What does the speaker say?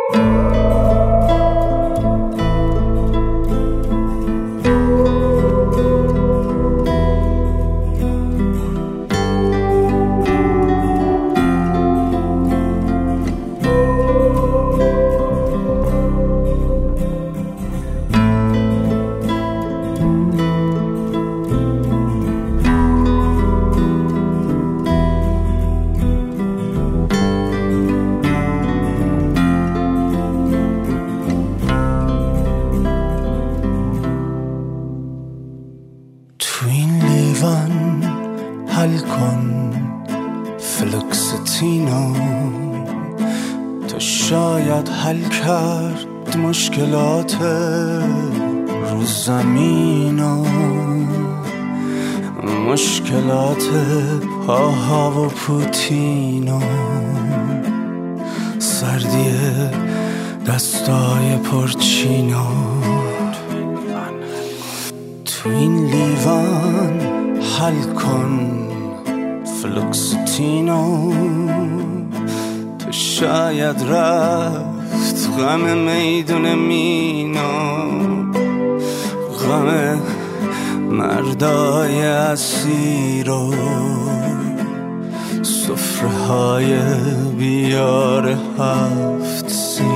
تو این لیوان حل کن فلوکستینو، تا شاید حل کرد مشکلات رو زمینو، مشکلات پاها و پوتینو، سردی دستای پرچینو. تو این لیوان حل کن فلوکستینو، تو شاید رفت غم میدون مینو، غم مردای اسیر و سفره های بیار هفت سین.